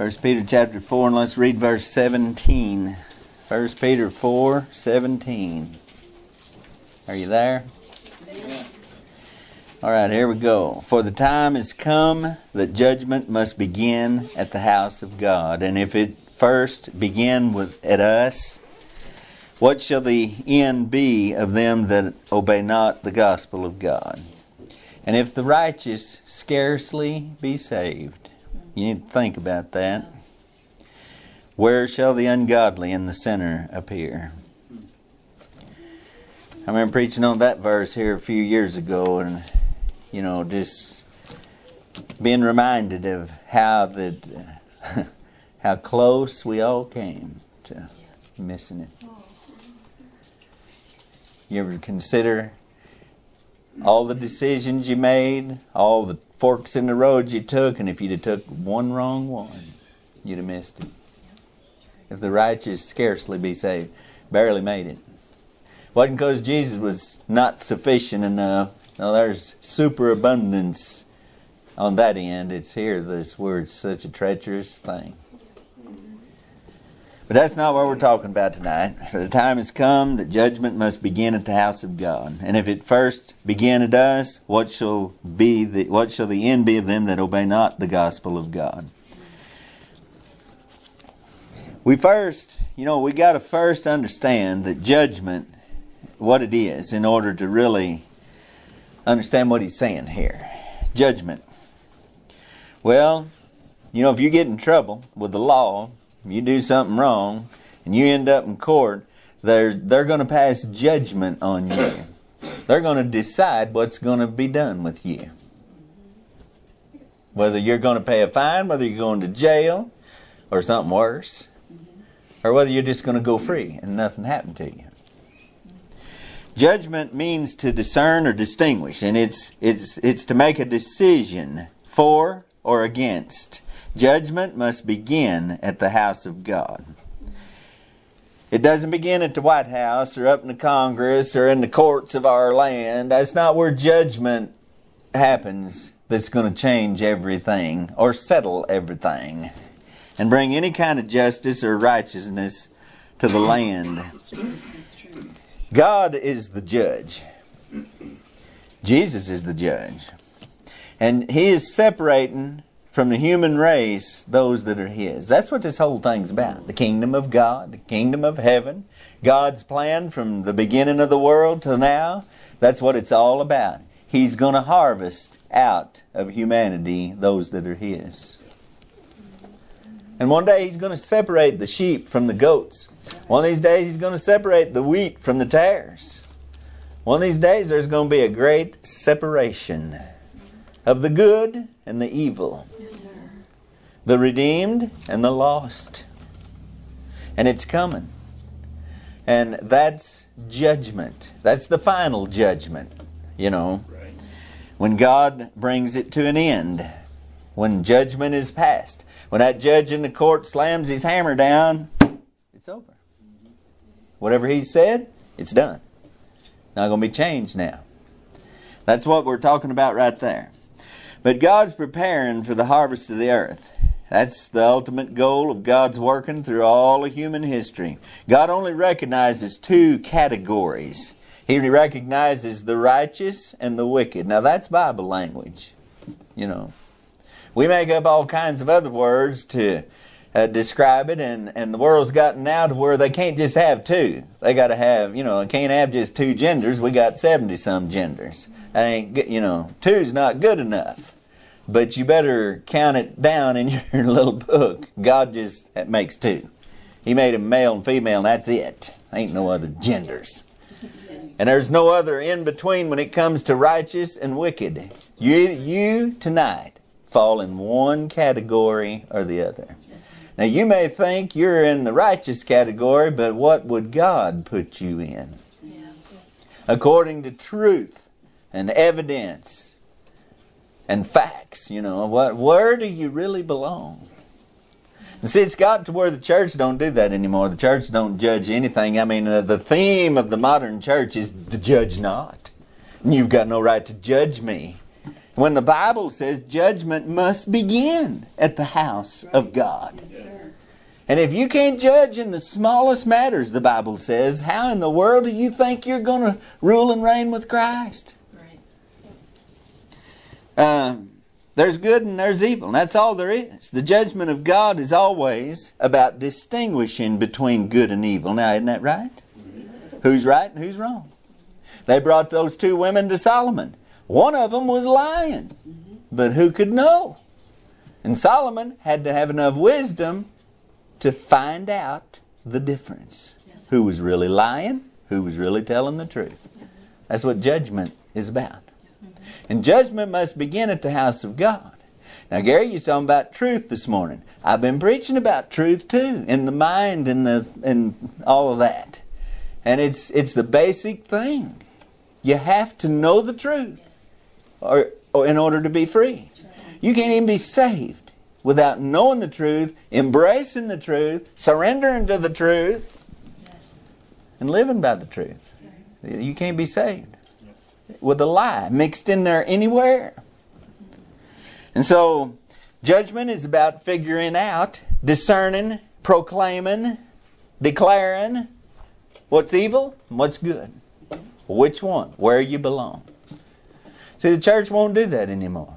First Peter chapter 4, and let's read verse 17. First Peter 4:17. Are you there? Yeah. All right, here we go. For the time is come that judgment must begin at the house of God. And if it first begin at us, what shall the end be of them that obey not the gospel of God? And if the righteous scarcely be saved, you need to think about that. Where shall the ungodly and the sinner appear? I remember preaching on that verse here a few years ago, and just being reminded of how close we all came to missing it. You ever consider all the decisions you made, all the forks in the road you took, and if you'd have took one wrong one, you'd have missed it. If the righteous scarcely be saved, barely made it. Wasn't because Jesus was not sufficient enough. No, there's superabundance on that end. It's here, this word's such a treacherous thing. But that's not what we're talking about tonight. For the time has come that judgment must begin at the house of God. And if it first begin at us, what shall the end be of them that obey not the gospel of God? We got to first understand that judgment, what it is, in order to really understand what he's saying here. Judgment. Well, if you get in trouble with the law, you do something wrong, and you end up in court, they're going to pass judgment on you. They're going to decide what's going to be done with you. Whether you're going to pay a fine, whether you're going to jail, or something worse, or whether you're just going to go free and nothing happened to you. Judgment means to discern or distinguish, and it's to make a decision for or against. Judgment must begin at the house of God. It doesn't begin at the White House or up in the Congress or in the courts of our land. That's not where judgment happens that's going to change everything or settle everything and bring any kind of justice or righteousness to the land. God is the judge. Jesus is the judge. And He is separating from the human race those that are His. That's what this whole thing's about. The kingdom of God, the kingdom of heaven. God's plan from the beginning of the world till now. That's what it's all about. He's going to harvest out of humanity those that are His. And one day He's going to separate the sheep from the goats. One of these days He's going to separate the wheat from the tares. One of these days there's going to be a great separation of the good and the evil. Yes, sir. The redeemed and the lost. And it's coming. And that's judgment. That's the final judgment, Right. When God brings it to an end. When judgment is passed. When that judge in the court slams his hammer down, it's over. Whatever he said, it's done. Not going to be changed now. That's what we're talking about right there. But God's preparing for the harvest of the earth. That's the ultimate goal of God's working through all of human history. God only recognizes two categories. He recognizes the righteous and the wicked. Now that's Bible language. We make up all kinds of other words to describe it, and the world's gotten now to where they can't just have two. They got to have, can't have just two genders. We got 70-some genders. That ain't, two's not good enough. But you better count it down in your little book. God just makes two. He made them male and female, and that's it. Ain't no other genders. And there's no other in between when it comes to righteous and wicked. You tonight fall in one category or the other. Now you may think you're in the righteous category, but what would God put you in? According to truth and evidence and facts, where do you really belong? And see, it's got to where the church don't do that anymore. The church don't judge anything. I mean, the theme of the modern church is to judge not. And you've got no right to judge me. When the Bible says judgment must begin at the house of God. And if you can't judge in the smallest matters, the Bible says, how in the world do you think you're going to rule and reign with Christ? There's good and there's evil. And that's all there is. The judgment of God is always about distinguishing between good and evil. Now, isn't that right? Who's right and who's wrong? They brought those two women to Solomon. One of them was lying. But who could know? And Solomon had to have enough wisdom to find out the difference. Who was really lying, who was really telling the truth. That's what judgment is about. And judgment must begin at the house of God. Now, Gary, you're talking about truth this morning. I've been preaching about truth too, in the mind and all of that. And it's the basic thing. You have to know the truth or in order to be free. You can't even be saved without knowing the truth, embracing the truth, surrendering to the truth, and living by the truth. You can't be saved with a lie mixed in there anywhere. And so, judgment is about figuring out, discerning, proclaiming, declaring what's evil and what's good. Which one? Where you belong. See, the church won't do that anymore.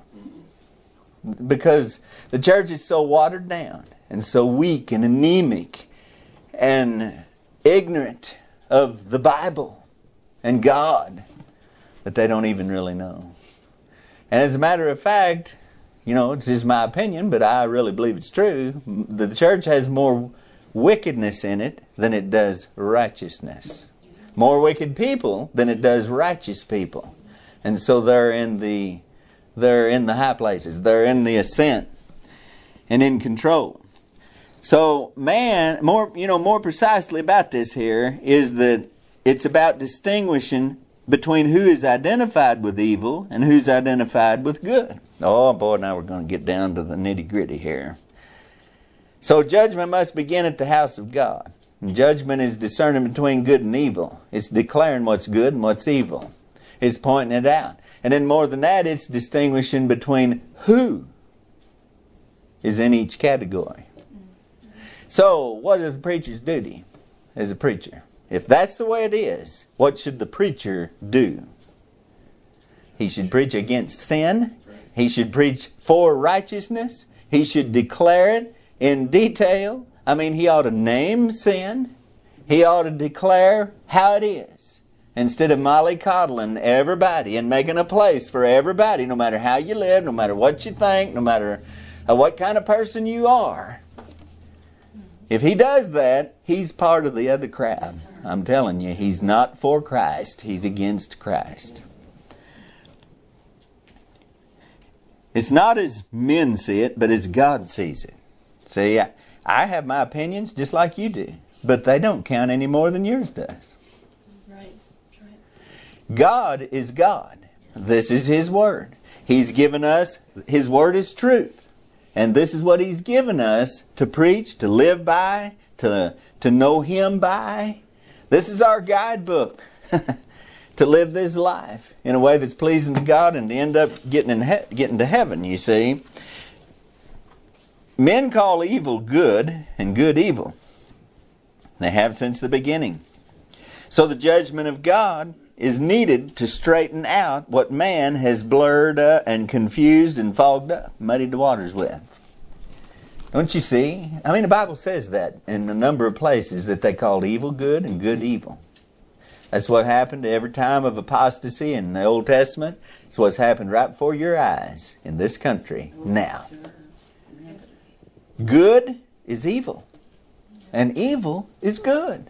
Because the church is so watered down and so weak and anemic and ignorant of the Bible and God that they don't even really know. And as a matter of fact, it's just my opinion, but I really believe it's true. The church has more wickedness in it than it does righteousness. More wicked people than it does righteous people. And so they're in the high places. They're in the ascent and in control. So man, more precisely about this here is that it's about distinguishing between who is identified with evil and who's identified with good. Oh boy, now we're going to get down to the nitty-gritty here. So judgment must begin at the house of God. And judgment is discerning between good and evil. It's declaring what's good and what's evil. It's pointing it out. And then more than that, it's distinguishing between who is in each category. So, what is the preacher's duty as a preacher? If that's the way it is, what should the preacher do? He should preach against sin. He should preach for righteousness. He should declare it in detail. He ought to name sin. He ought to declare how it is. Instead of mollycoddling everybody and making a place for everybody, no matter how you live, no matter what you think, no matter what kind of person you are. If he does that, he's part of the other crowd. I'm telling you, he's not for Christ. He's against Christ. It's not as men see it, but as God sees it. See, I have my opinions just like you do, but they don't count any more than yours does. God is God. This is His Word. He's given us, His Word is truth. And this is what He's given us to preach, to live by, to know Him by. This is our guidebook to live this life in a way that's pleasing to God and to end up getting to heaven, you see. Men call evil good and good evil. They have since the beginning. So the judgment of God is needed to straighten out what man has blurred and confused and fogged up, muddied the waters with. Don't you see? The Bible says that in a number of places that they called evil good and good evil. That's what happened every time of apostasy in the Old Testament. It's what's happened right before your eyes in this country now. Good is evil, and evil is good.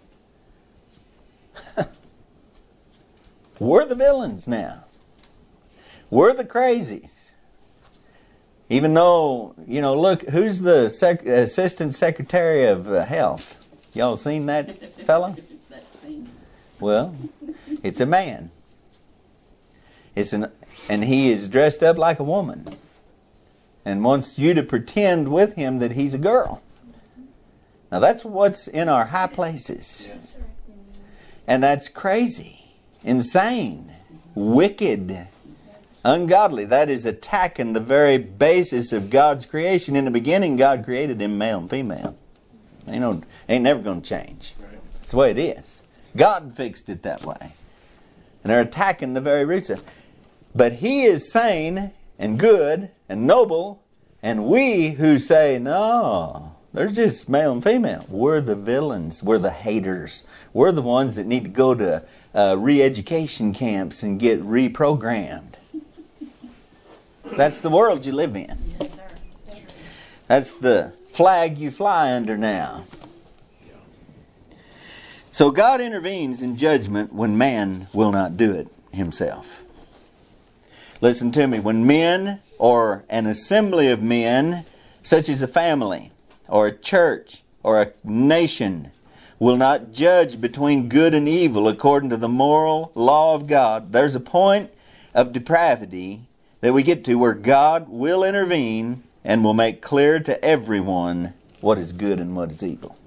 We're the villains now. We're the crazies. Even though, look, who's the Assistant Secretary of Health? Y'all seen that fella? Well, it's a man. And he is dressed up like a woman. And wants you to pretend with him that he's a girl. Now that's what's in our high places. And that's crazy. Insane, wicked. Ungodly. That is attacking the very basis of God's creation. In the beginning, God created them male and female. Ain't never going to change. That's the way it is. God fixed it that way. And they're attacking the very roots of it. But He is sane and good and noble, and we who say, no, they're just male and female, we're the villains, we're the haters. We're the ones that need to go to re-education camps and get reprogrammed. That's the world you live in. Yes, sir. That's the flag you fly under now. So God intervenes in judgment when man will not do it himself. Listen to me. When men or an assembly of men, such as a family or a church or a nation, will not judge between good and evil according to the moral law of God, there's a point of depravity that we get to where God will intervene and will make clear to everyone what is good and what is evil.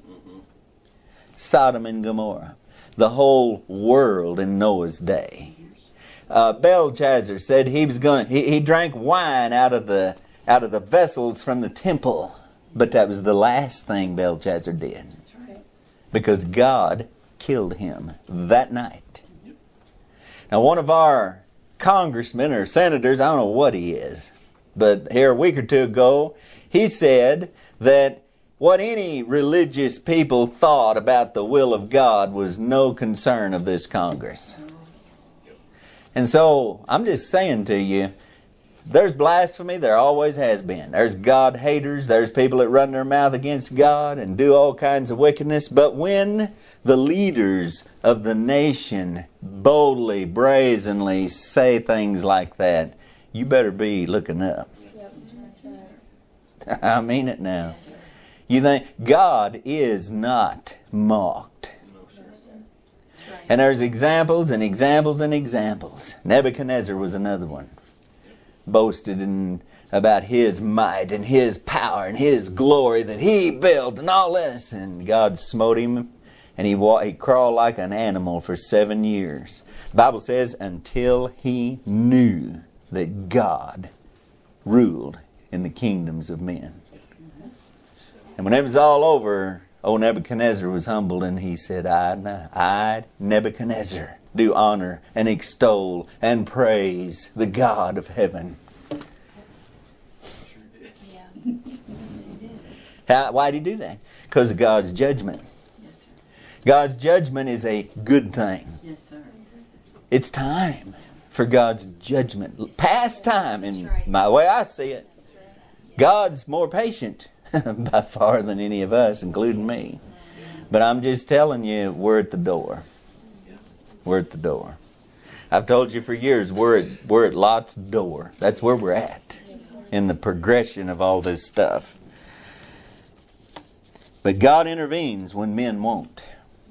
Sodom and Gomorrah, the whole world in Noah's day. Belshazzar said he drank wine out of the vessels from the temple, but that was the last thing Belshazzar did. That's right. Because God killed him that night. Now, one of our congressmen or senators, I don't know what he is, but here a week or two ago, he said that what any religious people thought about the will of God was no concern of this Congress. And so, I'm just saying to you, there's blasphemy, there always has been. There's God haters, there's people that run their mouth against God and do all kinds of wickedness. But when the leaders of the nation boldly, brazenly say things like that, you better be looking up. Yep, that's right. I mean it now. You think God is not mocked. And there's examples and examples and examples. Nebuchadnezzar was another one. Boasted about his might and his power and his glory that he built and all this. And God smote him and he crawled like an animal for 7 years. The Bible says until he knew that God ruled in the kingdoms of men. And when it was all over, old Nebuchadnezzar was humbled and he said, I, Nebuchadnezzar, do honor and extol and praise the God of heaven. Yeah. Why did he do that? Because of God's judgment. Yes, sir. God's judgment is a good thing. Yes, sir. It's time for God's judgment. Past time in That's right. my way I see it. God's more patient by far than any of us, including me. But I'm just telling you, we're at the door. We're at the door. I've told you for years, we're at Lot's door. That's where we're at in the progression of all this stuff. But God intervenes when men won't.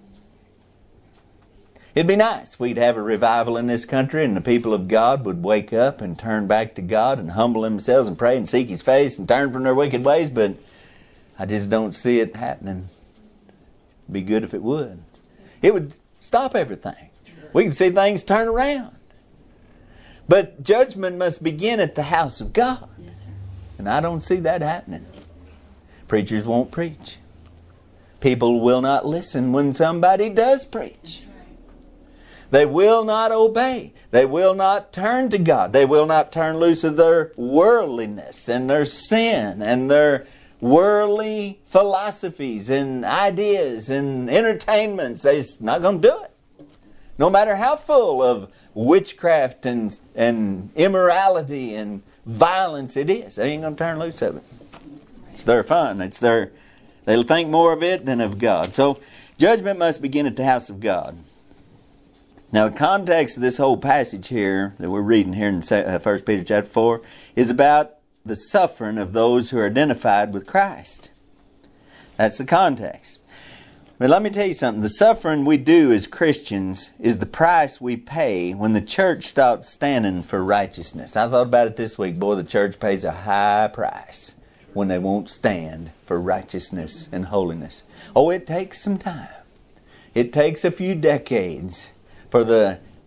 It'd be nice. We'd have a revival in this country and the people of God would wake up and turn back to God and humble themselves and pray and seek His face and turn from their wicked ways, but I just don't see it happening. It'd be good if it would. It would stop everything. We can see things turn around. But judgment must begin at the house of God. Yes, sir. And I don't see that happening. Preachers won't preach. People will not listen when somebody does preach. They will not obey. They will not turn to God. They will not turn loose of their worldliness and their sin and their worldly philosophies and ideas and entertainments. They're not going to do it. No matter how full of witchcraft and immorality and violence it is, they ain't going to turn loose of it. It's their fun. They'll think more of it than of God. So judgment must begin at the house of God. Now, the context of this whole passage here that we're reading here in 1 Peter chapter 4 is about the suffering of those who are identified with Christ. That's the context. But let me tell you something. The suffering we do as Christians is the price we pay when the church stops standing for righteousness. I thought about it this week. Boy, the church pays a high price when they won't stand for righteousness and holiness. Oh, it takes some time. It takes a few decades for the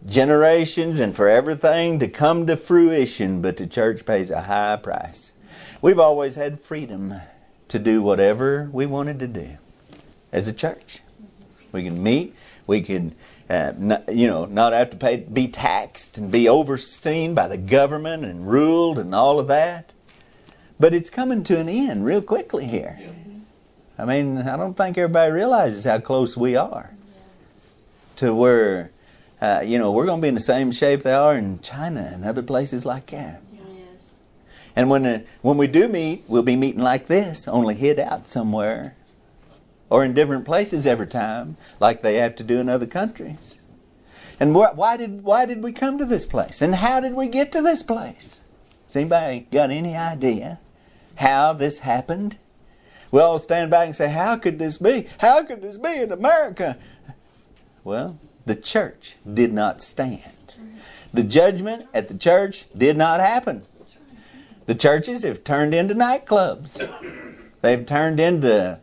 generations and for everything to come to fruition, but the church pays a high price. We've always had freedom to do whatever we wanted to do as a church. We can meet, we can not have to be taxed and be overseen by the government and ruled and all of that. But it's coming to an end real quickly here. I mean, I don't think everybody realizes how close we are to where, we're going to be in the same shape they are in China and other places like that. And when we do meet, we'll be meeting like this, only hid out somewhere. Or in different places every time, like they have to do in other countries. And why did we come to this place? And how did we get to this place? Has anybody got any idea how this happened? We all stand back and say, how could this be? How could this be in America? Well, the church did not stand. The judgment at the church did not happen. The churches have turned into nightclubs. They've turned into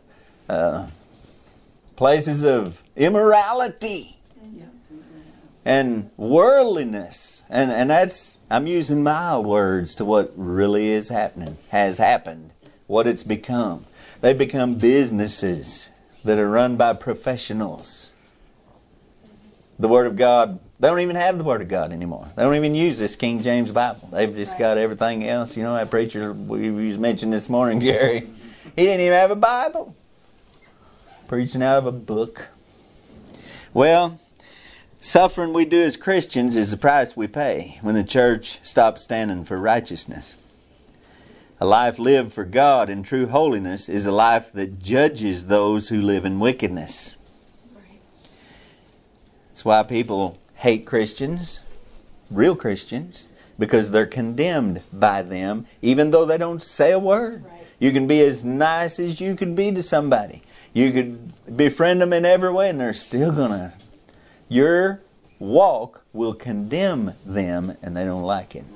places of immorality and worldliness. And that's, I'm using mild words to what really is happening, has happened, what it's become. They've become businesses that are run by professionals. The Word of God, they don't even have the Word of God anymore. They don't even use this King James Bible. They've just got everything else. You know, that preacher we mentioned this morning, Gary, he didn't even have a Bible. Preaching out of a book. Well, suffering we do as Christians is the price we pay when the church stops standing for righteousness. A life lived for God in true holiness is a life that judges those who live in wickedness. That's why people hate Christians, real Christians, because they're condemned by them, even though they don't say a word. Right. You can be as nice as you could be to somebody. You could befriend them in every way, and they're still gonna. Your walk will condemn them, and they don't like it.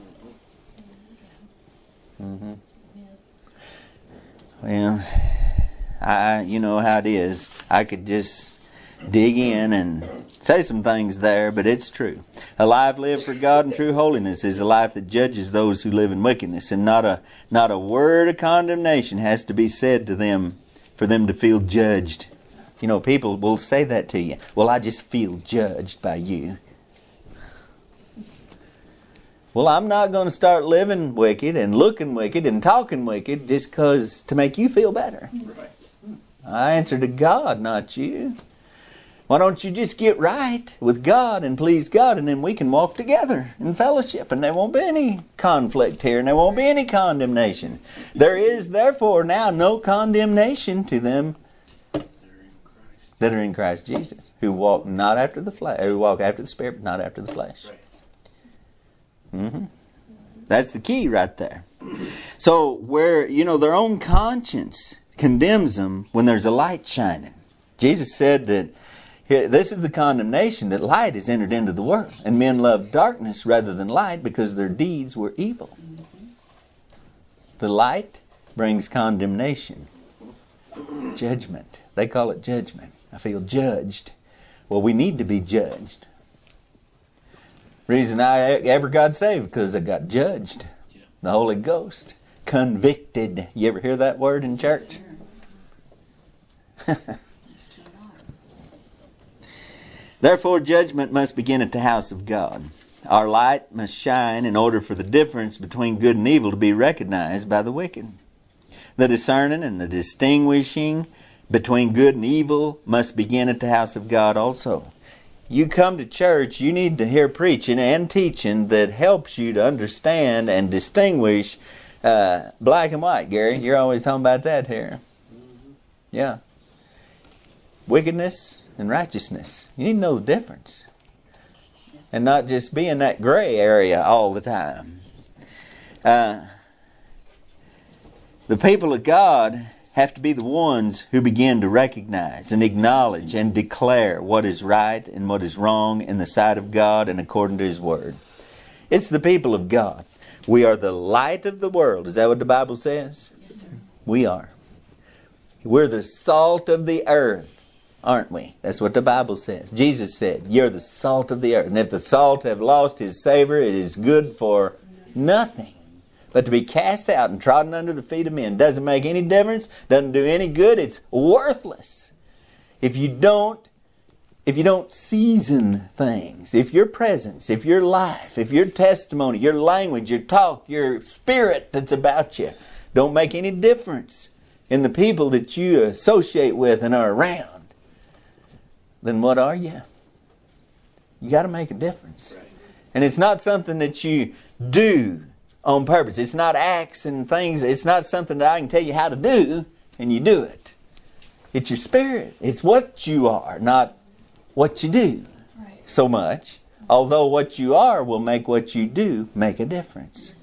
Mm-hmm. Well, you know how it is. I could just dig in and say some things there, but it's true. A life lived for God in true holiness is a life that judges those who live in wickedness, and not a word of condemnation has to be said to them for them to feel judged. You know, people will say that to you. Well, I just feel judged by you. Well, I'm not going to start living wicked and looking wicked and talking wicked just because to make you feel better. Right. I answer to God, not you. Why don't you just get right with God and please God, and then we can walk together in fellowship, and there won't be any conflict here, and there won't be any condemnation. There is therefore now no condemnation to them that are in Christ Jesus, who walk not after the flesh, who walk after the Spirit, but not after the flesh. Mm-hmm. That's the key right there. So where, their own conscience condemns them when there's a light shining. Jesus said that this is the condemnation, that light has entered into the world, and men love darkness rather than light because their deeds were evil. The light brings condemnation, judgment. They call it judgment. I feel judged. Well, we need to be judged. Reason I ever got saved, because I got judged. The Holy Ghost. Convicted. You ever hear that word in church? Therefore, judgment must begin at the house of God. Our light must shine in order for the difference between good and evil to be recognized by the wicked. The discerning and the distinguishing between good and evil must begin at the house of God also. You come to church, you need to hear preaching and teaching that helps you to understand and distinguish black and white. Gary, you're always talking about that here. Yeah. Wickedness and righteousness. You need to know the difference. And not just be in that gray area all the time. The people of God have to be the ones who begin to recognize and acknowledge and declare what is right and what is wrong in the sight of God and according to His Word. It's the people of God. We are the light of the world. Is that what the Bible says? Yes, sir. We are. We're the salt of the earth. aren't we? That's what the Bible says. Jesus said, you're the salt of the earth. And if the salt have lost his savor, it is good for nothing but to be cast out and trodden under the feet of men. Doesn't make any difference. Doesn't do any good. It's worthless. If you don't season things, if your presence, if your life, if your testimony, your language, your talk, your spirit that's about you don't make any difference in the people that you associate with and are around, then what are you? You got to make a difference. Right. And it's not something that you do on purpose. It's not acts and things. It's not something that I can tell you how to do and you do it. It's your spirit. It's what you are, not what you do so much. Although what you are will make what you do make a difference.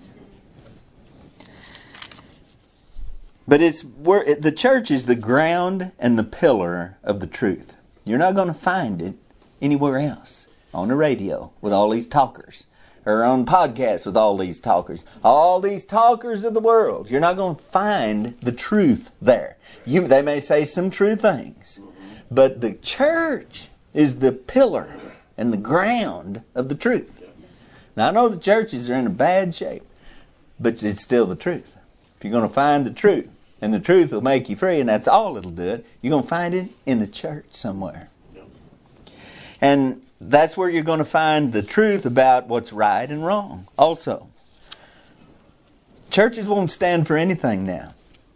But the church is the ground and the pillar of the truth. You're not going to find it anywhere else. On the radio with all these talkers. Or on podcasts with all these talkers. All these talkers of the world. You're not going to find the truth there. They may say some true things. But the church is the pillar and the ground of the truth. Now I know the churches are in a bad shape. But it's still the truth. If you're going to find the truth. And the truth will make you free. And that's all it'll do it. You're going to find it in the church somewhere. And that's where you're going to find the truth about what's right and wrong also. Churches won't stand for anything now.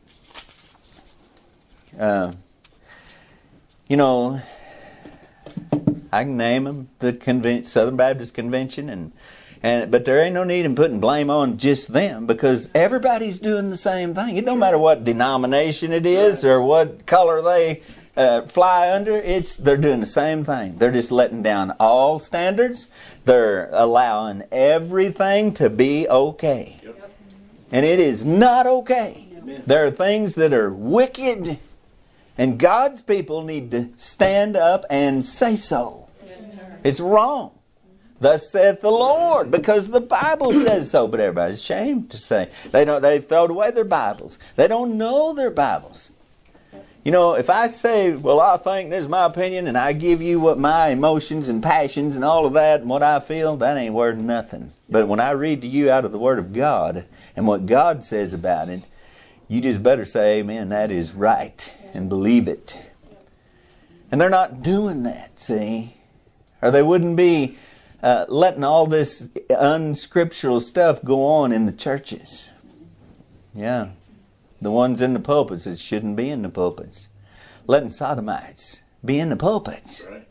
I can name them, the Southern Baptist Convention, but there ain't no need in putting blame on just them because everybody's doing the same thing. It don't matter what denomination it is or what color they fly under. They're doing the same thing. They're just letting down all standards. They're allowing everything to be okay. Yep. And it is not okay. Amen. There are things that are wicked, and God's people need to stand up and say so. Yes, it's wrong. Thus saith the Lord, because the Bible says so. But everybody's ashamed to say. They've thrown away their Bibles. They don't know their Bibles. If I say, well, I think this is my opinion, and I give you what my emotions and passions and all of that and what I feel, that ain't worth nothing. But when I read to you out of the Word of God and what God says about it, you just better say, amen, that is right, and believe it. And they're not doing that, see? Or they wouldn't be letting all this unscriptural stuff go on in the churches. Yeah. The ones in the pulpits that shouldn't be in the pulpits. Letting sodomites be in the pulpits. Right.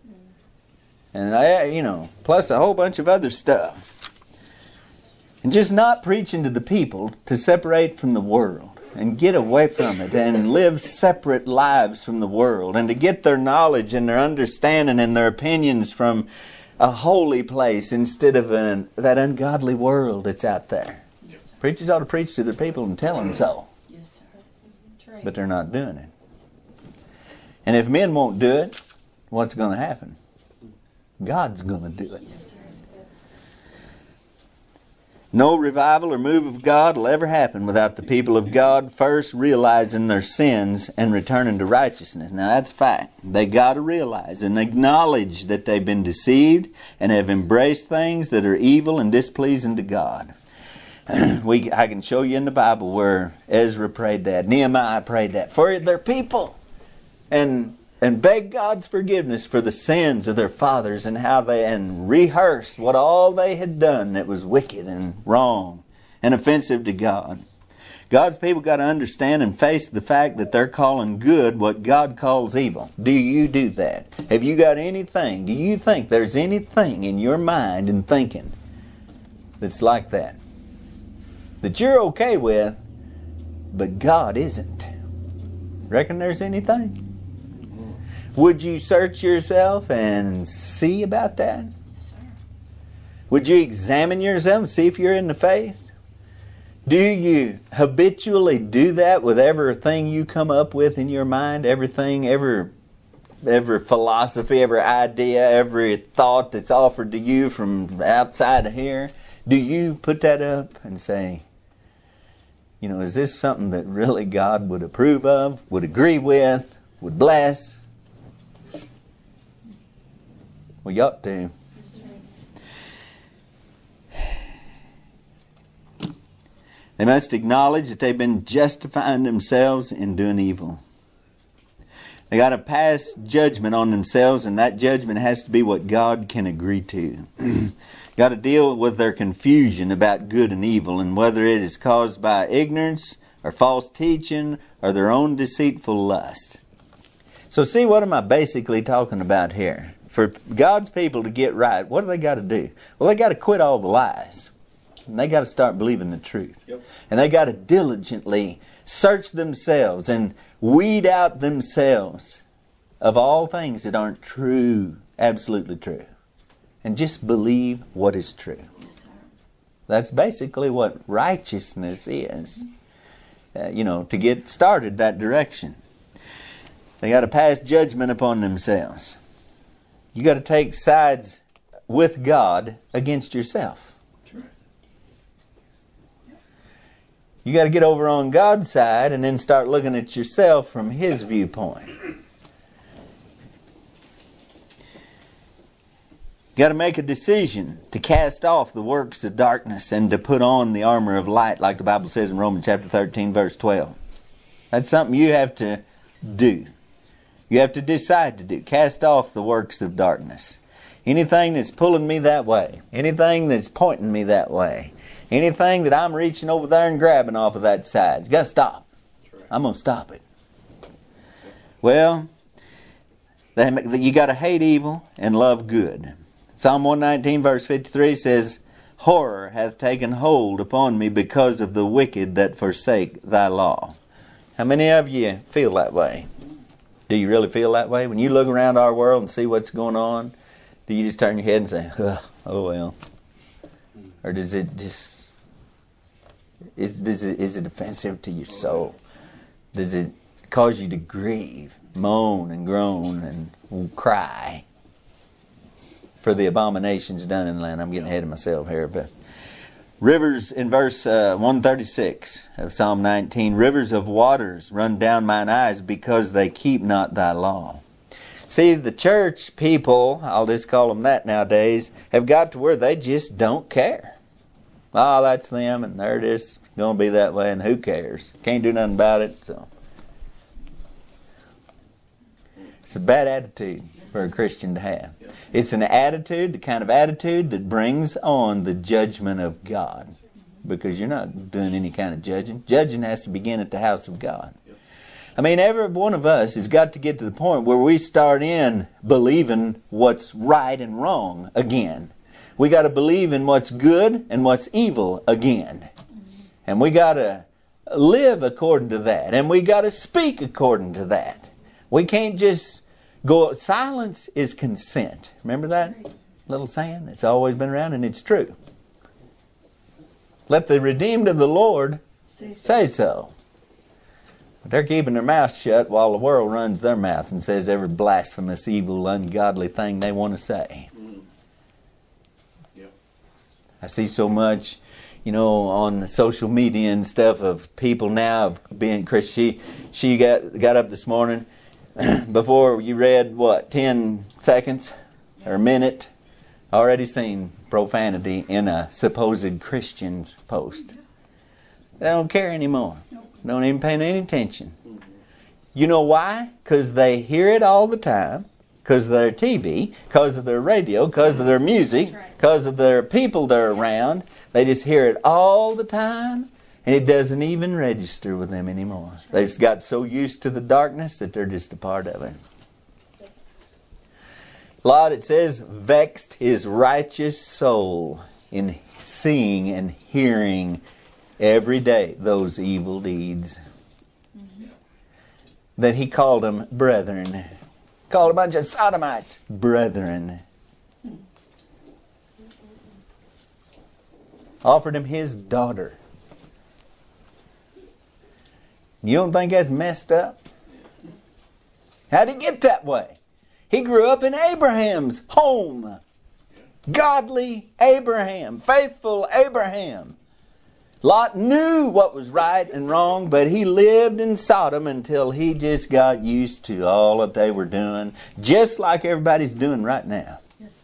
And, plus a whole bunch of other stuff. And just not preaching to the people to separate from the world and get away from it and live separate lives from the world and to get their knowledge and their understanding and their opinions from a holy place instead of that ungodly world that's out there. Yes. Preachers ought to preach to their people and tell them so. But they're not doing it. And if men won't do it, what's going to happen? God's going to do it. No revival or move of God will ever happen without the people of God first realizing their sins and returning to righteousness. Now that's a fact. They got to realize and acknowledge that they've been deceived and have embraced things that are evil and displeasing to God. I can show you in the Bible where Ezra prayed that, Nehemiah prayed that for their people, and begged God's forgiveness for the sins of their fathers and rehearsed what all they had done that was wicked and wrong and offensive to God. God's people got to understand and face the fact that they're calling good what God calls evil. Do you do that? Have you got anything? Do you think there's anything in your mind and thinking that's like that? That you're okay with, but God isn't. Reckon there's anything? Would you search yourself and see about that? Would you examine yourself and see if you're in the faith? Do you habitually do that with everything you come up with in your mind? Everything, every philosophy, every idea, every thought that's offered to you from outside of here? Do you put that up and say, is this something that really God would approve of, would agree with, would bless? Well, you ought to. They must acknowledge that they've been justifying themselves in doing evil. They got to pass judgment on themselves, and that judgment has to be what God can agree to. Got to deal with their confusion about good and evil, and whether it is caused by ignorance or false teaching or their own deceitful lust. So see, what am I basically talking about here? For God's people to get right, what do they got to do? Well, they got to quit all the lies. And they got to start believing the truth. Yep. And they got to diligently search themselves and weed out themselves of all things that aren't true, absolutely true. And just believe what is true. Yes, sir. That's basically what righteousness is. To get started that direction. They got to pass judgment upon themselves. You got to take sides with God against yourself. You got to get over on God's side and then start looking at yourself from His viewpoint. You got to make a decision to cast off the works of darkness and to put on the armor of light, like the Bible says in Romans chapter 13, verse 12. That's something you have to do. You have to decide to do. Cast off the works of darkness. Anything that's pulling me that way, anything that's pointing me that way, anything that I'm reaching over there and grabbing off of that side, you got to stop. I'm going to stop it. Well, you got to hate evil and love good. Psalm 119 verse 53 says, "Horror hath taken hold upon me because of the wicked that forsake thy law." How many of you feel that way? Do you really feel that way? When you look around our world and see what's going on, do you just turn your head and say, oh well? Or does it just... Is it offensive to your soul? Does it cause you to grieve, moan and groan and cry for the abominations done in the land? I'm getting ahead of myself here, but rivers in verse 136 of Psalm 19, "Rivers of waters run down mine eyes because they keep not thy law." See, the church people, I'll just call them that nowadays, have got to where they just don't care. Oh, that's them, and there it is. It's going to be that way, and who cares? Can't do nothing about it. So it's a bad attitude for a Christian to have. It's an attitude, the kind of attitude that brings on the judgment of God. Because you're not doing any kind of judging. Judging has to begin at the house of God. I mean, every one of us has got to get to the point where we start in believing what's right and wrong again. We got to believe in what's good and what's evil again. And we got to live according to that. And we got to speak according to that. We can't just go... Silence is consent. Remember that little saying? It's always been around, and it's true. Let the redeemed of the Lord say so. But they're keeping their mouth shut while the world runs their mouth and says every blasphemous, evil, ungodly thing they want to say. I see so much, on social media and stuff of people now of being Christian. She got up this morning before you read, 10 seconds or a minute, already seen profanity in a supposed Christian's post. They don't care anymore. Don't even pay any attention. You know why? Because they hear it all the time. Because of their TV, because of their radio, because of their music, because of their people they're around. They just hear it all the time, and it doesn't even register with them anymore. They've just got so used to the darkness that they're just a part of it. Lot, it says, vexed his righteous soul in seeing and hearing every day those evil deeds. That he called them brethren. Called a bunch of sodomites brethren. Offered him his daughter. You don't think that's messed up? How'd he get that way? He grew up in Abraham's home. Godly Abraham. Faithful Abraham. Lot knew what was right and wrong, but he lived in Sodom until he just got used to all that they were doing, just like everybody's doing right now. Yes,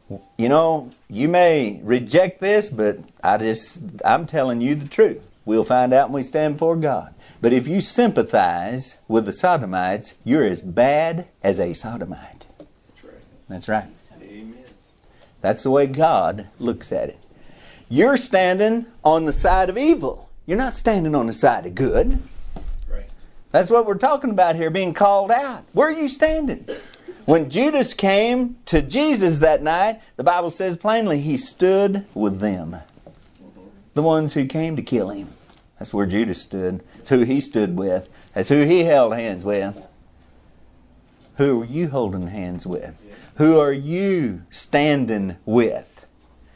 You know, you may reject this, but I'm telling you the truth. We'll find out when we stand before God. But if you sympathize with the Sodomites, you're as bad as a Sodomite. That's right. That's right. Amen. That's the way God looks at it. You're standing on the side of evil. You're not standing on the side of good. Right. That's what we're talking about here, being called out. Where are you standing? When Judas came to Jesus that night, the Bible says plainly, he stood with them. The ones who came to kill him. That's where Judas stood. That's who he stood with. That's who he held hands with. Who are you holding hands with? Who are you standing with?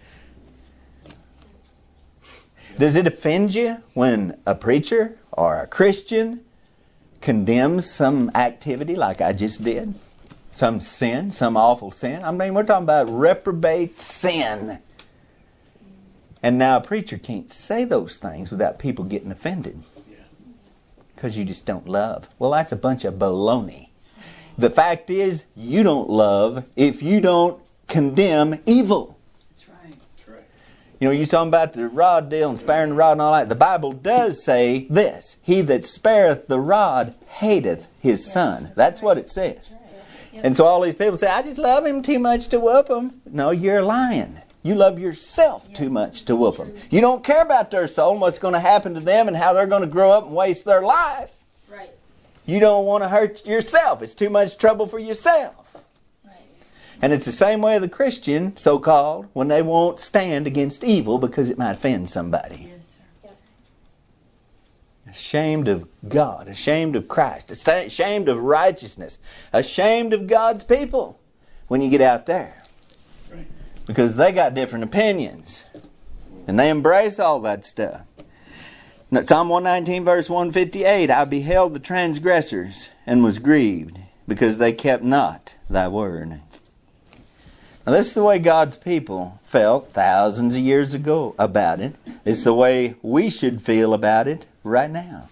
Does it offend you when a preacher or a Christian condemns some activity like I just did? Some sin, some awful sin? I mean, we're talking about reprobate sin. And now a preacher can't say those things without people getting offended. Because you just don't love. Well, that's a bunch of baloney. The fact is, you don't love if you don't condemn evil. That's right. That's right. You know, you're talking about the rod deal and sparing the rod and all that. The Bible does say this. He that spareth the rod hateth his son. That's what it says. And so all these people say, I just love him too much to whoop him. No, you're lying. You love yourself too much to whoop them. You don't care about their soul and what's going to happen to them and how they're going to grow up and waste their life. Right. You don't want to hurt yourself. It's too much trouble for yourself. Right. And it's the same way of the Christian, so-called, when they won't stand against evil because it might offend somebody. Yes, sir. Yep. Ashamed of God, ashamed of Christ, ashamed of righteousness, ashamed of God's people when you get out there. Right. Because they got different opinions. And they embrace all that stuff. Now, Psalm 119 verse 158, I beheld the transgressors and was grieved because they kept not thy word. Now this is the way God's people felt thousands of years ago about it. It's the way we should feel about it right now.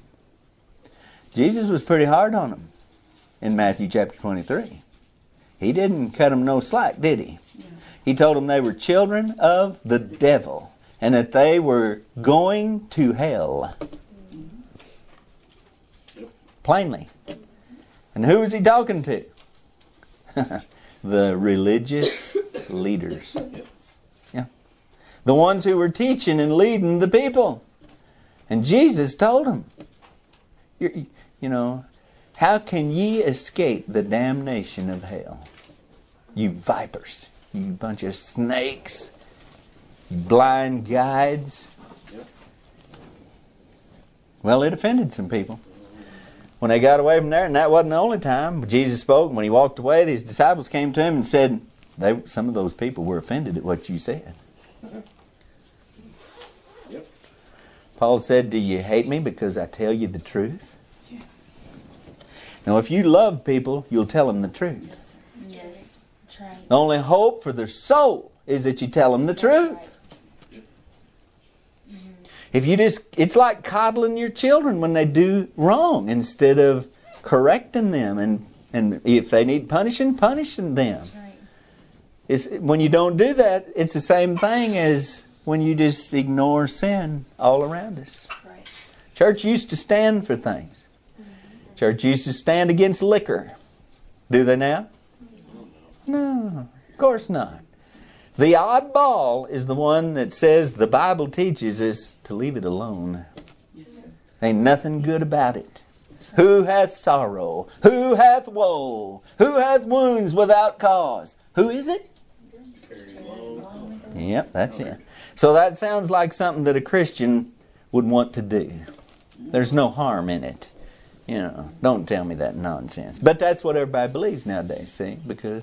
Jesus was pretty hard on them in Matthew chapter 23. He didn't cut them no slack, did he? He told them they were children of the devil and that they were going to hell. Plainly. And who was he talking to? The religious leaders. Yeah. The ones who were teaching and leading the people. And Jesus told them, you know, how can ye escape the damnation of hell? You vipers. You bunch of snakes. You blind guides. Well, it offended some people. When they got away from there, and that wasn't the only time Jesus spoke. When he walked away, these disciples came to him and said, some of those people were offended at what you said. Yep. Paul said, do you hate me because I tell you the truth? Now, if you love people, you'll tell them the truth. Yes. That's right. The only hope for their soul is that you tell them the truth. If you it's like coddling your children when they do wrong instead of correcting them and if they need punishing them. That's right. When you don't do that, it's the same thing as when you just ignore sin all around us. Right. Church used to stand for things. Church used to stand against liquor. Do they now? No, of course not. The oddball is the one that says the Bible teaches us to leave it alone. Yes, sir. Ain't nothing good about it. Who hath sorrow? Who hath woe? Who hath wounds without cause? Who is it? Yep, that's it. So that sounds like something that a Christian would want to do. There's no harm in it. You know, don't tell me that nonsense. But that's what everybody believes nowadays, see? Because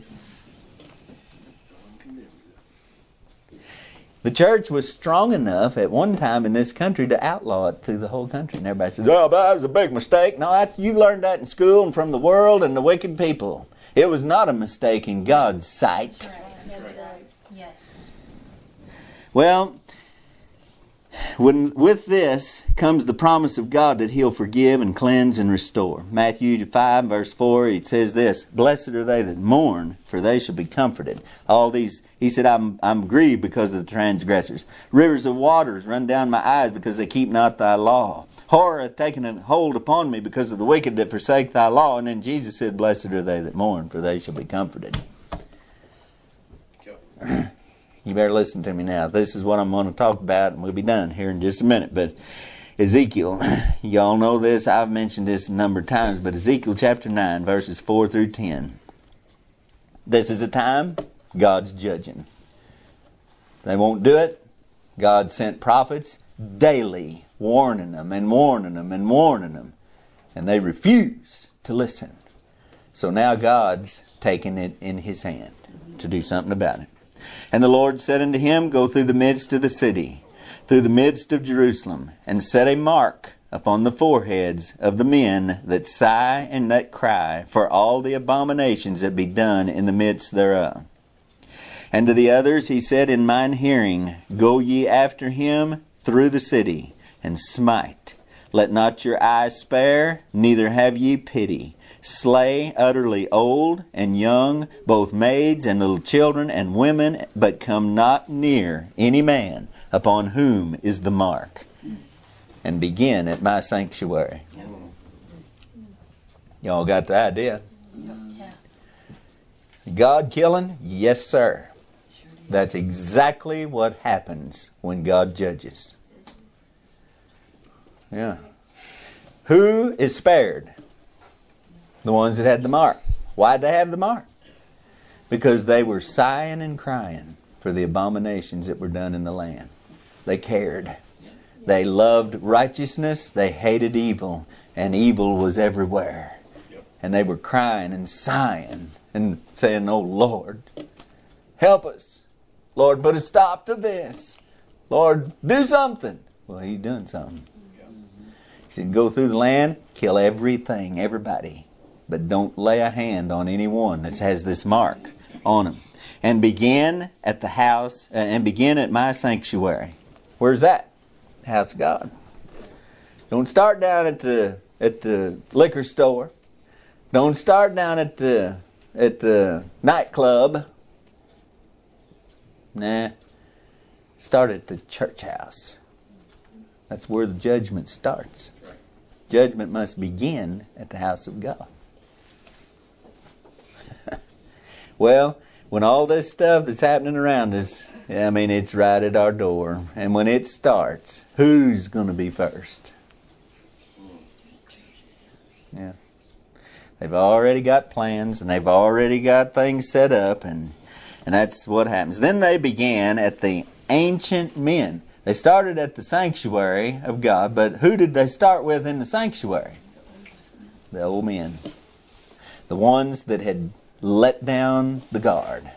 the church was strong enough at one time in this country to outlaw it through the whole country. And everybody says, oh, that was a big mistake. No, you learned that in school and from the world and the wicked people. It was not a mistake in God's sight. That's right. Yes. Well, With this comes the promise of God that He'll forgive and cleanse and restore. Matthew 5, verse 4, it says this, "Blessed are they that mourn, for they shall be comforted." All these, He said, I'm grieved because of the transgressors. "Rivers of waters run down my eyes because they keep not thy law. Horror hath taken a hold upon me because of the wicked that forsake thy law." And then Jesus said, "Blessed are they that mourn, for they shall be comforted." You better listen to me now. This is what I'm going to talk about, and we'll be done here in just a minute. But Ezekiel, y'all know this. I've mentioned this a number of times. But Ezekiel chapter 9, verses 4 through 10. This is a time God's judging. They won't do it. God sent prophets daily, warning them and warning them and warning them. And they refuse to listen. So now God's taking it in His hand to do something about it. "And the Lord said unto him, Go through the midst of the city, through the midst of Jerusalem, and set a mark upon the foreheads of the men that sigh and that cry for all the abominations that be done in the midst thereof. And to the others he said in mine hearing, Go ye after him through the city, and smite. Let not your eyes spare, neither have ye pity. Slay utterly old and young, both maids and little children and women, but come not near any man upon whom is the mark. And begin at my sanctuary." Y'all got the idea? Yeah. God killing? Yes, sir. That's exactly what happens when God judges. Yeah. Who is spared? The ones that had the mark. Why'd they have the mark? Because they were sighing and crying for the abominations that were done in the land. They cared. They loved righteousness. They hated evil. And evil was everywhere. And they were crying and sighing and saying, "Oh Lord, help us. Lord, put a stop to this. Lord, do something." Well, He's doing something. He said, "Go through the land, kill everything, everybody. But don't lay a hand on anyone that has this mark on them. And begin at the house, and begin at my sanctuary." Where's that? The house of God. Don't start down at the liquor store. Don't start down at the nightclub. Nah. Start at the church house. That's where the judgment starts. Judgment must begin at the house of God. Well, when all this stuff that's happening around us, I mean, it's right at our door. And when it starts, who's going to be first? Yeah. They've already got plans, and they've already got things set up, and that's what happens. Then they began at the ancient men. They started at the sanctuary of God, but who did they start with in the sanctuary? The old men. The ones that had let down the guard.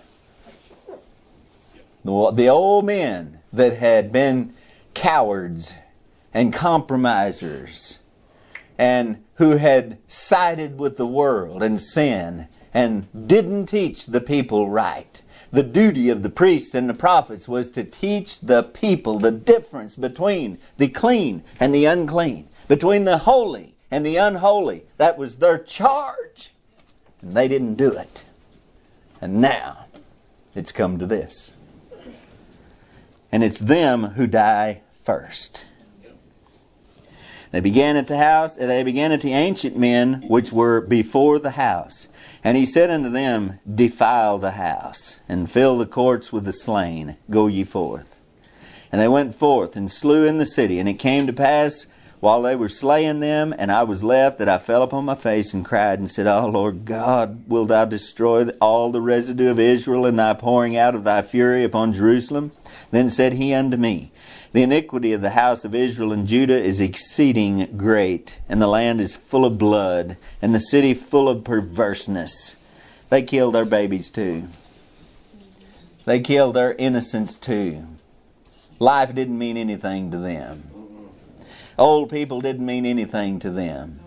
The old men that had been cowards and compromisers, and who had sided with the world and sin and didn't teach the people right. The duty of the priests and the prophets was to teach the people the difference between the clean and the unclean, between the holy and the unholy. That was their charge. And they didn't do it. And now it's come to this. And it's them who die first. They began at the house, they began at the ancient men which were before the house. And he said unto them, Defile the house, and fill the courts with the slain. Go ye forth. And they went forth and slew in the city. And it came to pass, while they were slaying them, and I was left, that I fell upon my face and cried and said, O Lord God, wilt thou destroy all the residue of Israel in thy pouring out of thy fury upon Jerusalem? Then said he unto me, The iniquity of the house of Israel and Judah is exceeding great, and the land is full of blood, and the city full of perverseness. They killed their babies too. They killed their innocents too. Life didn't mean anything to them. Old people didn't mean anything to them.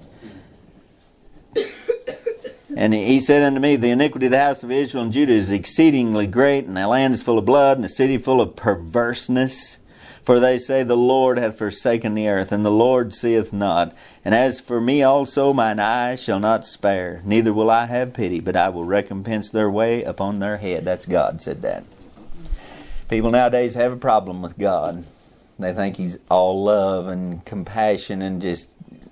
And he said unto me, The iniquity of the house of Israel and Judah is exceedingly great, and the land is full of blood, and the city full of perverseness. For they say, the Lord hath forsaken the earth, and the Lord seeth not. And as for me also, mine eye shall not spare, neither will I have pity, but I will recompense their way upon their head. That's God said that. People nowadays have a problem with God. They think He's all love and compassion and just,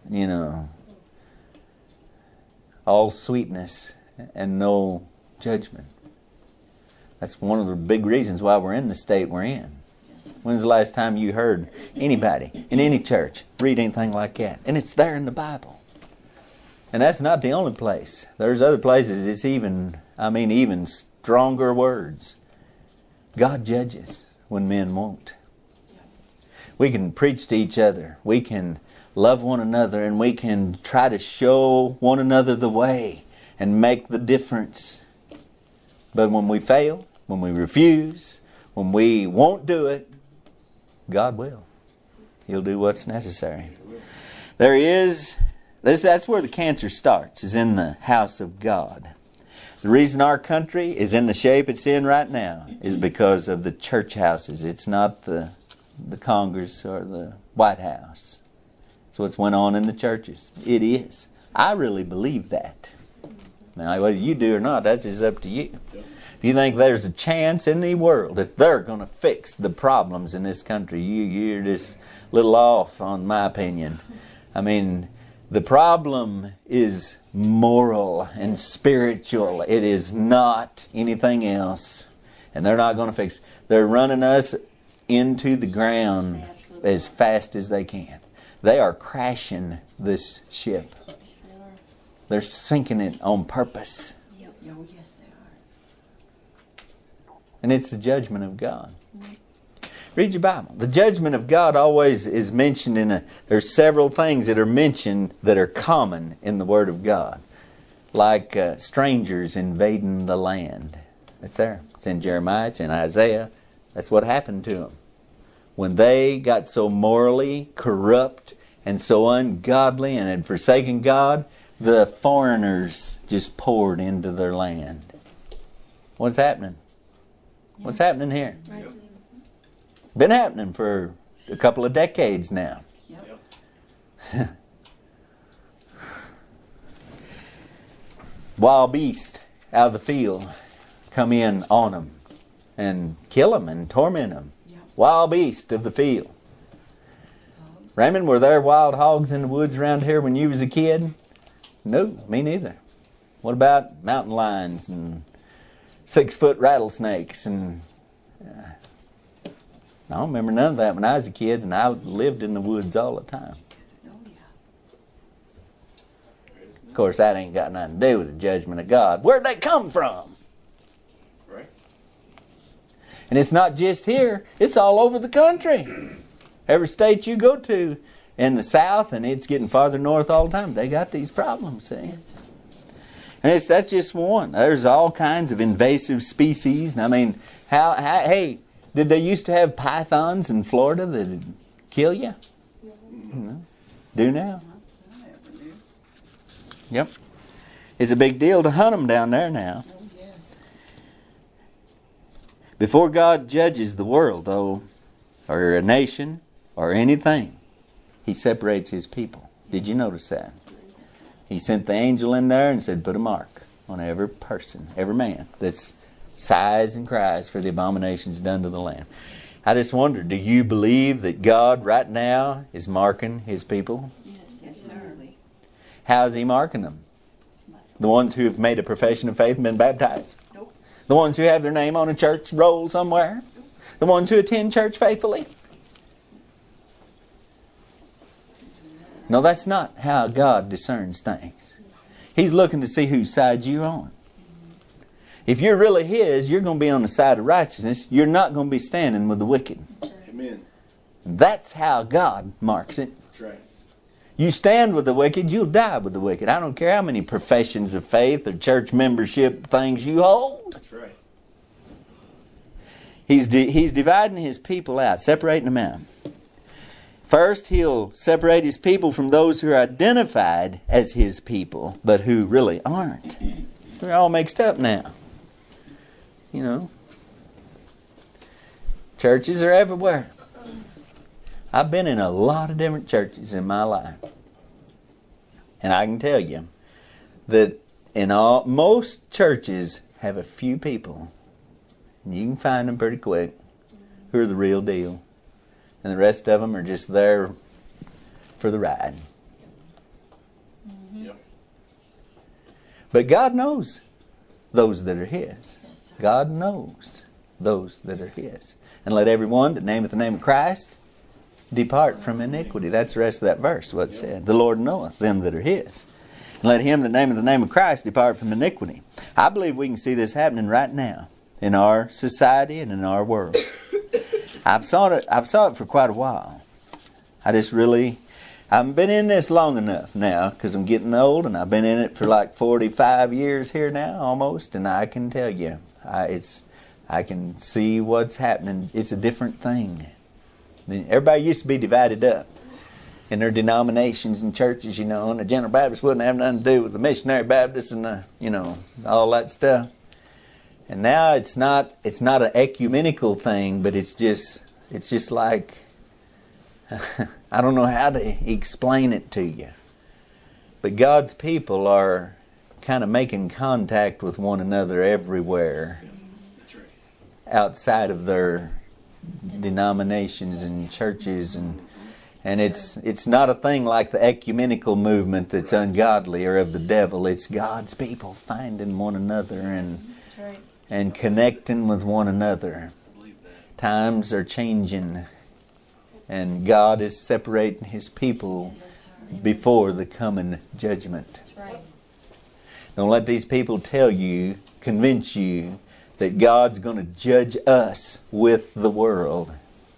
all sweetness and no judgment. That's one of the big reasons why we're in the state we're in. When's the last time you heard anybody in any church read anything like that? And it's there in the Bible. And that's not the only place. There's other places it's even stronger words. God judges when men won't. We can preach to each other. We can love one another, and we can try to show one another the way and make the difference. But when we fail, when we refuse, when we won't do it, God will. He'll do what's necessary. That's where the cancer starts, is in the house of God. The reason our country is in the shape it's in right now is because of the church houses. It's not the Congress or the White House. It's what's went on in the churches. It is. I really believe that. Now, whether you do or not, that's just up to you. If you think there's a chance in the world that they're going to fix the problems in this country, you're just a little off, on my opinion. The problem is moral and spiritual. It is not anything else. And they're not going to fix it. They're running us into the ground as fast as they can. They are crashing this ship. They're sinking it on purpose. And it's the judgment of God. Read your Bible. The judgment of God always is mentioned there's several things that are mentioned that are common in the Word of God. Like strangers invading the land. It's there. It's in Jeremiah. It's in Isaiah. That's what happened to them. When they got so morally corrupt and so ungodly and had forsaken God, the foreigners just poured into their land. What's happening? What's happening here? Right. Been happening for a couple of decades now. Yep. Wild beasts out of the field come in on them and kill them and torment them. Yep. Wild beasts of the field. Raymond, were there wild hogs in the woods around here when you was a kid? No, me neither. What about mountain lions and 6-foot rattlesnakes? And I don't remember none of that when I was a kid, and I lived in the woods all the time. Of course, that ain't got nothing to do with the judgment of God. Where'd they come from? Right. And it's not just here. It's all over the country. Every state you go to in the South, and it's getting farther north all the time, they got these problems, see? And that's just one. There's all kinds of invasive species. And hey, did they used to have pythons in Florida that'd kill you? No. Do now? Yep. It's a big deal to hunt them down there now. Before God judges the world, though, or a nation, or anything, He separates His people. Did you notice that? He sent the angel in there and said, put a mark on every person, every man that's sighs and cries for the abominations done to the land. I just wonder, do you believe that God right now is marking His people? Yes, sir. How is He marking them? The ones who have made a profession of faith and been baptized? Nope. The ones who have their name on a church roll somewhere? Nope. The ones who attend church faithfully? No, that's not how God discerns things. He's looking to see whose side you're on. If you're really His, you're going to be on the side of righteousness. You're not going to be standing with the wicked. Amen. That's how God marks it. That's right. You stand with the wicked, you'll die with the wicked. I don't care how many professions of faith or church membership things you hold. That's right. He's dividing His people out, separating them out. First, He'll separate His people from those who are identified as His people, but who really aren't. So they're all mixed up now. You know. Churches are everywhere. I've been in a lot of different churches in my life. And I can tell you that most churches have a few people, and you can find them pretty quick, who are the real deal. And the rest of them are just there for the ride. Mm-hmm. Yep. But God knows those that are His. Yes, sir. God knows those that are His. And let everyone that nameth the name of Christ depart from iniquity. That's the rest of that verse, what it said. The Lord knoweth them that are His. And let him that nameth the name of Christ depart from iniquity. I believe we can see this happening right now in our society and in our world. I've saw it for quite a while. I haven't been in this long enough now because I'm getting old, and I've been in it for like 45 years here now almost, and I can tell you, I can see what's happening. It's a different thing. Everybody used to be divided up in their denominations and churches, and the General Baptists wouldn't have nothing to do with the Missionary Baptists and all that stuff. And now it's not an ecumenical thing, but it's just like I don't know how to explain it to you. But God's people are kind of making contact with one another everywhere That's right. outside of their denominations and churches, and it's not a thing like the ecumenical movement that's ungodly or of the devil. It's God's people finding one another That's right. and connecting with one another. I believe that. Times are changing, and God is separating His people Yes, sir. before the coming judgment. That's right. Don't let these people convince you that God's going to judge us with the world.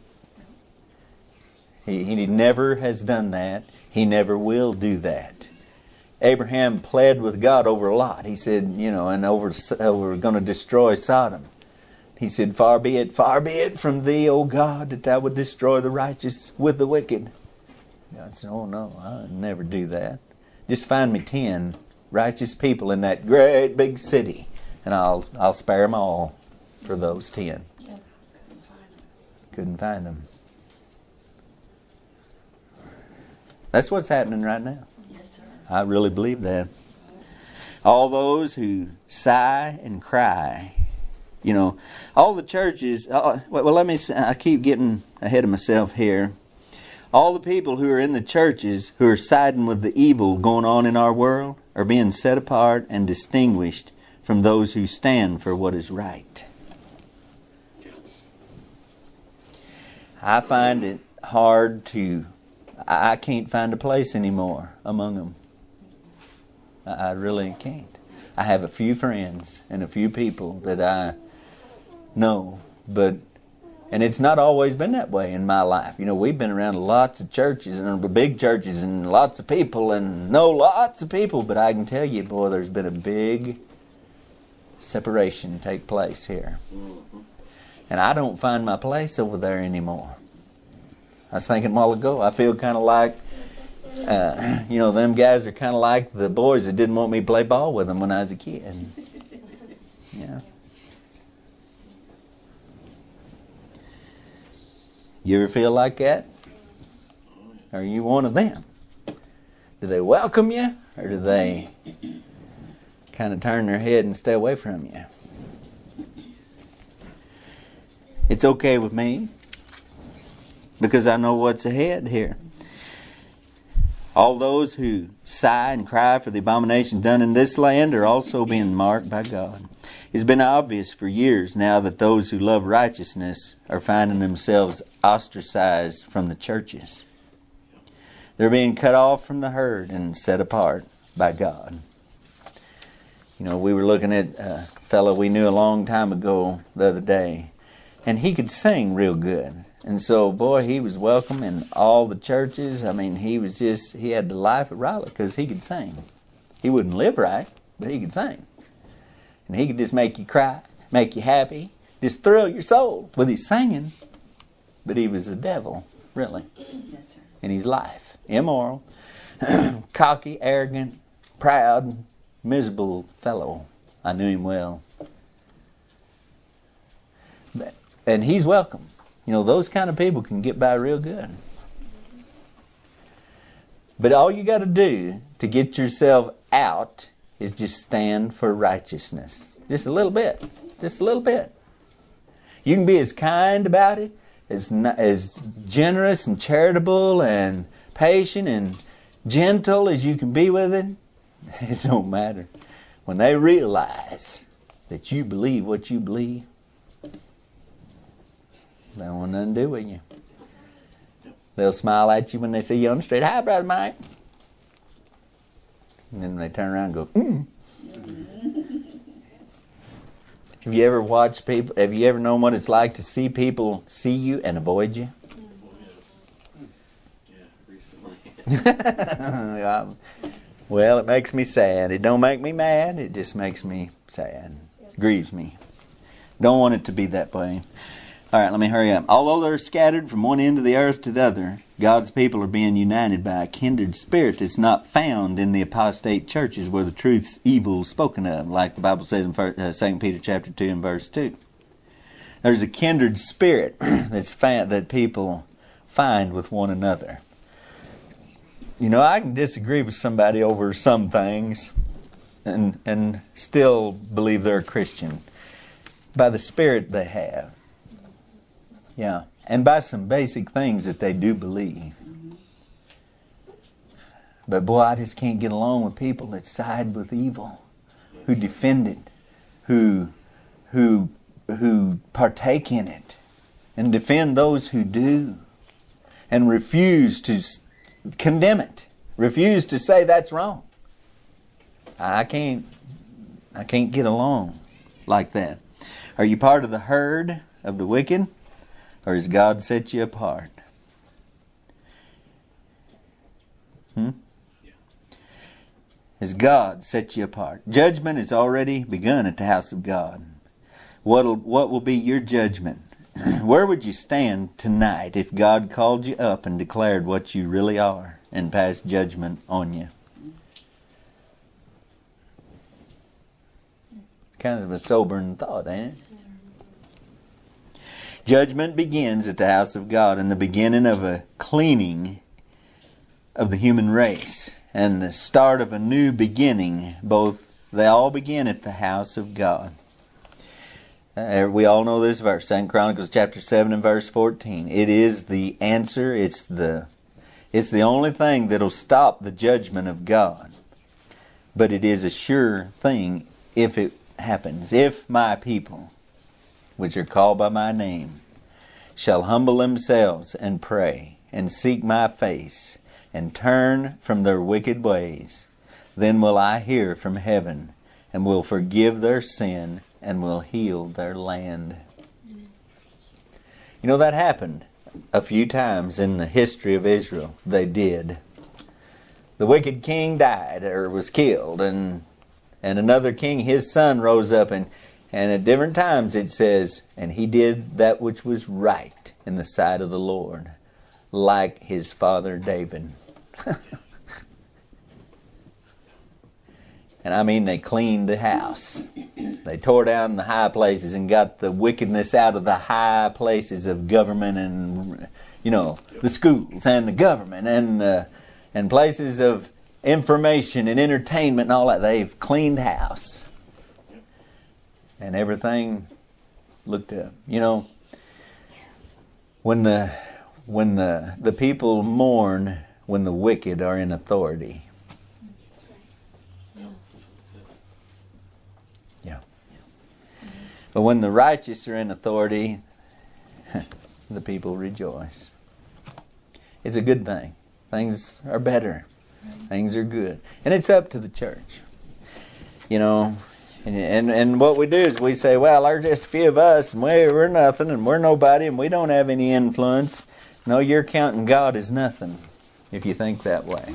He never has done that. He never will do that. Abraham pled with God over Lot. He said, and we're going to destroy Sodom. He said, far be it from thee, O God, that thou would destroy the righteous with the wicked. God said, oh no, I'll never do that. Just find me 10 righteous people in that great big city, and I'll spare them all for those 10. Yep. Couldn't find them. That's what's happening right now. Yes, sir. I really believe that. All those who sigh and cry, all the churches. I keep getting ahead of myself here. All the people who are in the churches who are siding with the evil going on in our world are being set apart and distinguished from those who stand for what is right. I find it hard I can't find a place anymore among them. I really can't. I have a few friends and a few people that I know, and it's not always been that way in my life. We've been around lots of churches and big churches and lots of people and know lots of people, but I can tell you, boy, there's been a big separation take place here. And I don't find my place over there anymore. I was thinking a while ago, I feel kind of like, them guys are kind of like the boys that didn't want me to play ball with them when I was a kid. Yeah. You ever feel like that? Are you one of them? Do they welcome you, or do they kind of turn their head and stay away from you? It's okay with me, because I know what's ahead here. All those who sigh and cry for the abominations done in this land are also being marked by God. It's been obvious for years now that those who love righteousness are finding themselves ostracized from the churches. They're being cut off from the herd and set apart by God. We were looking at a fellow we knew a long time ago the other day, and he could sing real good. And so, boy, he was welcome in all the churches. I mean, he had the life of Riley because he could sing. He wouldn't live right, but he could sing. And he could just make you cry, make you happy, just thrill your soul with his singing. But he was a devil, really, Yes, sir. in his life. Immoral, cocky, arrogant, proud, miserable fellow. I knew him well. And he's welcome. Those kind of people can get by real good. But all you got to do to get yourself out is just stand for righteousness. Just a little bit. Just a little bit. You can be as kind about it, as generous and charitable and patient and gentle as you can be with it. It don't matter. When they realize that you believe what you believe, they don't want nothing to do with you. They'll smile at you when they see you on the street. Hi, Brother Mike. And then they turn around and go, Have you ever watched people? Have you ever known what it's like to see people see you and avoid you? Yeah, recently. Well, it makes me sad. It don't make me mad. It just makes me sad. Grieves me. Don't want it to be that way. All right, let me hurry up. Although they're scattered from one end of the earth to the other, God's people are being united by a kindred spirit that's not found in the apostate churches where the truth's evil is spoken of, like the Bible says in 2 Peter chapter 2 and verse 2. There's a kindred spirit that's found, that people find with one another. You know, I can disagree with somebody over some things and still believe they're a Christian by the spirit they have. Yeah, and by some basic things that they do believe. But boy, I just can't get along with people that side with evil, who defend it, who partake in it, and defend those who do, and refuse to condemn it, refuse to say that's wrong. I can't get along like that. Are you part of the herd of the wicked? Or has God set you apart? Has God set you apart? Judgment has already begun at the house of God. What will be your judgment? Where would you stand tonight if God called you up and declared what you really are and passed judgment on you? Kind of a sobering thought, ain't it? Judgment begins at the house of God and the beginning of a cleaning of the human race and the start of a new beginning. They all begin at the house of God. We all know this verse, 2 Chronicles chapter 7 and verse 14. It is the answer. It's the only thing that'll stop the judgment of God. But it is a sure thing if it happens. If my people, which are called by my name, shall humble themselves and pray and seek my face and turn from their wicked ways, then will I hear from heaven and will forgive their sin and will heal their land. You know, that happened a few times in the history of Israel. They did. The wicked king died or was killed, and another king, his son, rose up and at different times it says, and he did that which was right in the sight of the Lord, like his father David. And I mean, they cleaned the house. They tore down the high places and got the wickedness out of the high places of government and, you know, the schools and the government and places of information and entertainment and all that. They've cleaned house. And everything looked up. You know, when the people mourn when the wicked are in authority. Yeah. But when the righteous are in authority, the people rejoice. It's a good thing. Things are better. Things are good. And it's up to the church. You know, and what we do is we say, well, there's just a few of us, and we're nothing, and we're nobody, and we don't have any influence. No, you're counting God as nothing, if you think that way.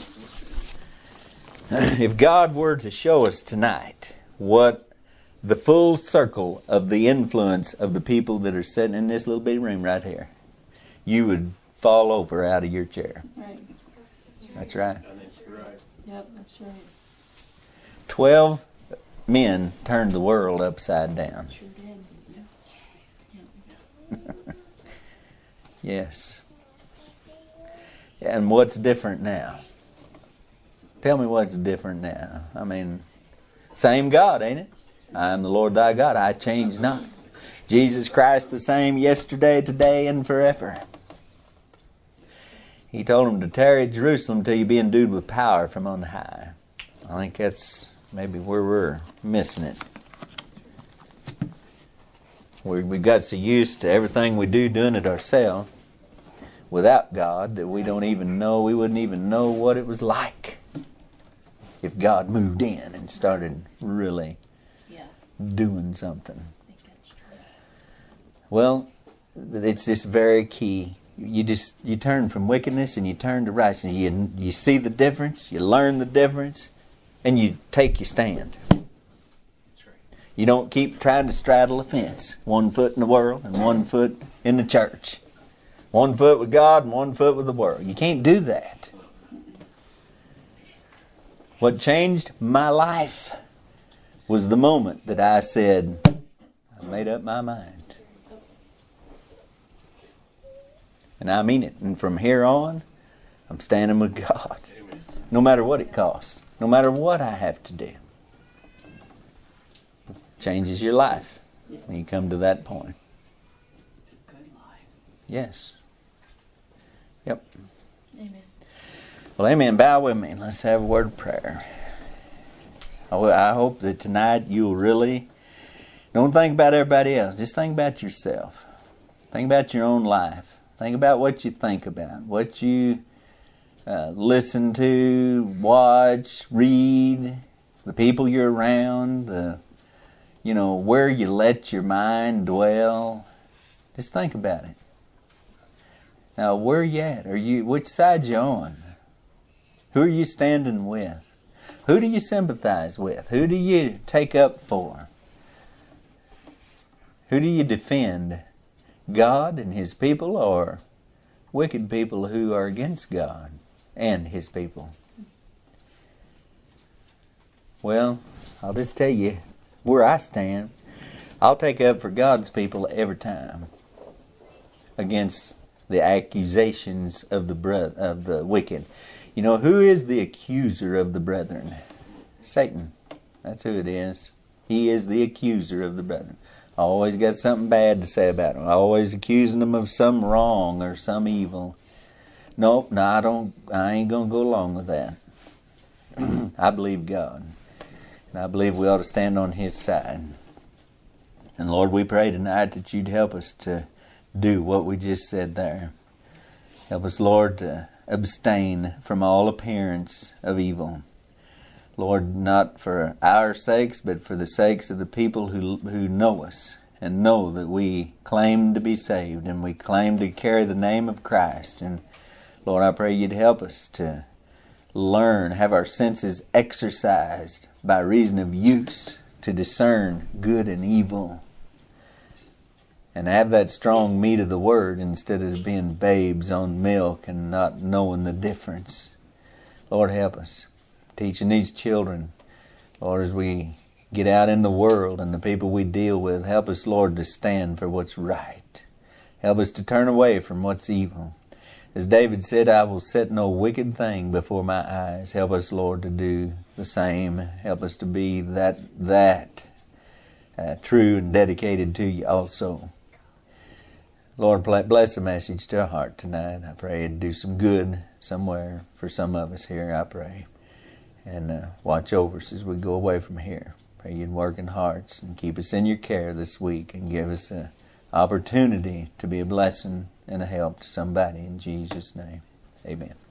If God were to show us tonight what the full circle of the influence of the people that are sitting in this little bitty room right here, you would fall over out of your chair. Right. That's right. I think you're right. Yep, that's right. 12 men turned the world upside down. Sure did. Yes. And what's different now? Tell me what's different now. I mean, same God, ain't it? I am the Lord thy God. I change not. Jesus Christ the same yesterday, today, and forever. He told them to tarry at Jerusalem till you be endued with power from on high. I think that's maybe where we're missing it. We got so used to everything we do doing it ourselves without God that we wouldn't even know what it was like if God moved in and started really doing something. Well, it's just very key. You turn from wickedness and you turn to righteousness. You see the difference, you learn the difference, and you take your stand. You don't keep trying to straddle a fence. 1 foot in the world and 1 foot in the church. 1 foot with God and 1 foot with the world. You can't do that. What changed my life was the moment that I said, I made up my mind. And I mean it. And from here on, I'm standing with God. No matter what it costs. No matter what I have to do. Changes your life when you come to that point. It's a good life. Yes. Yep. Amen. Well, amen. Bow with me. Let's have a word of prayer. I hope that tonight you'll really don't think about everybody else. Just think about yourself. Think about your own life. Think about what you think about, what you listen to, watch, read, the people you're around, where you let your mind dwell. Just think about it. Now, where are you at? Which side you on? Who are you standing with? Who do you sympathize with? Who do you take up for? Who do you defend? God and His people, or wicked people who are against God and His people? Well, I'll just tell you where I stand. I'll take up for God's people every time against the accusations of the wicked. You know, who is the accuser of the brethren? Satan. That's who it is. He is the accuser of the brethren. I always got something bad to say about them. I always accusing them of some wrong or some evil. Nope, no, I ain't going to go along with that. I believe God. And I believe we ought to stand on His side. And Lord, we pray tonight that You'd help us to do what we just said there. Help us, Lord, to abstain from all appearance of evil. Lord, not for our sakes, but for the sakes of the people who know us and know that we claim to be saved and we claim to carry the name of Christ. And Lord, I pray You'd help us to learn, have our senses exercised by reason of use to discern good and evil. And have that strong meat of the Word instead of being babes on milk and not knowing the difference. Lord, help us. Teaching these children, Lord, as we get out in the world and the people we deal with, help us, Lord, to stand for what's right. Help us to turn away from what's evil. As David said, I will set no wicked thing before my eyes. Help us, Lord, to do the same. Help us to be that true and dedicated to You also. Lord, bless the message to our heart tonight. I pray it'd do some good somewhere for some of us here, I pray. And watch over us as we go away from here. Pray You'd work in hearts and keep us in Your care this week and give us an opportunity to be a blessing and a help to somebody. In Jesus' name, amen.